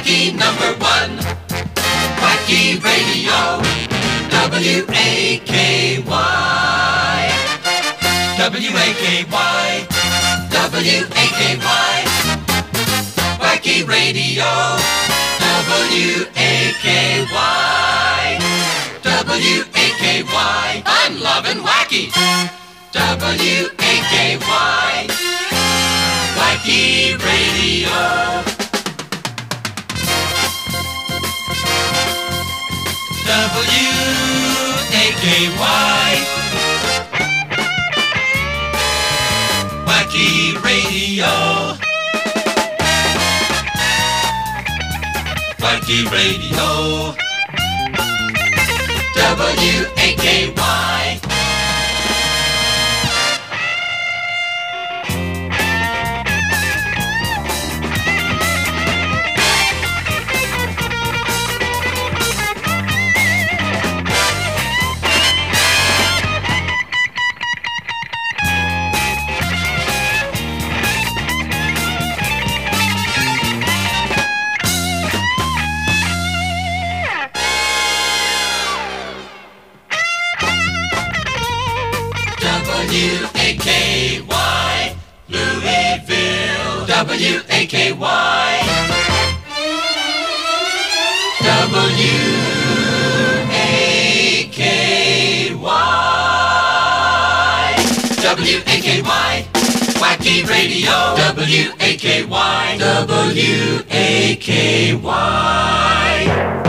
Wacky number one, Wacky Radio, W-A-K-Y, W-A-K-Y, W-A-K-Y, Wacky Radio, W-A-K-Y, W-A-K-Y, I'm loving wacky, W-A-K-Y, Wacky Radio. W-A-K-Y, Wacky Radio, Wacky Radio, W-A-K-Y. W-A-K-Y, Louisville, W-A-K-Y, W-A-K-Y, W-A-K-Y, Wacky Radio, W-A-K-Y, W-A-K-Y.